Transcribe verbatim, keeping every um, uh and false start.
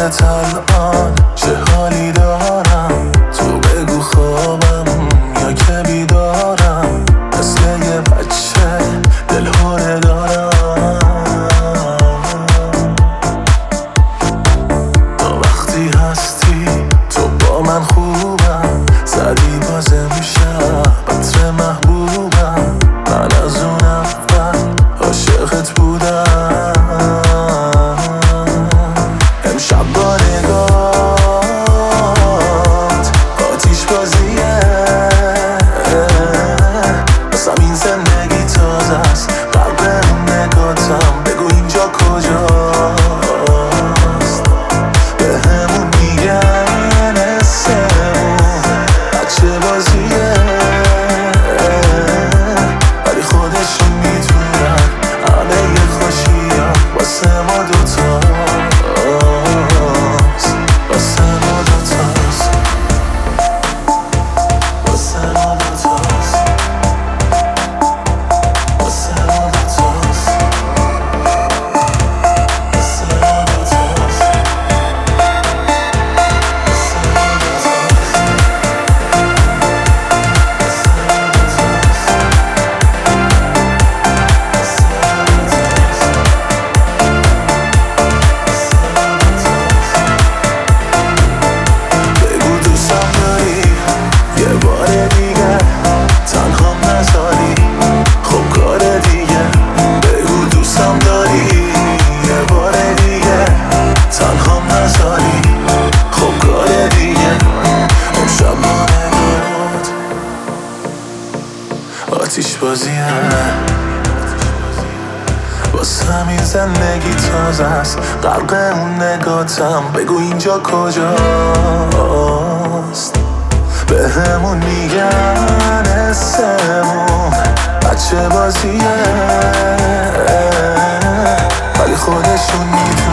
خودت الان چه حالی دارم؟ تو بگو خوابم یا که بیدارم، مثل یه بچه دلهوره دارم. تا وقتی هستی تو با من خوبم، زدی باز امشب عطر محبوبم. من از اون اول عاشقت بودم. امشب با نگات آتیش بازیه، بسم این زندگی تازه است، قلب اون نگاتم. بگو اینجا کجاست؟ به همون میگن اسمون بچه بازیه، ولی خودشون میتونن همه یه خوشی ها واسه ما دوتاست، واسه ما دوتاست، واسه ما دوتاست، واسه ما دوتاست، واسه ما دوتاست، واسه ما بگو دوستم داری یه بار دیگه تنهام نذاری، خب کار دیگه. بگو دوستم داری یه بار دیگه تنهام نذاری، خب کار دیگه. امشب با نگات آتیش بازیه، واسه همین زندگی تازه است، غرق اون نگاتم. بگو اینجا کجاست؟ به همون میگن اسمون بچه بازیه، ولی خودشون میدونن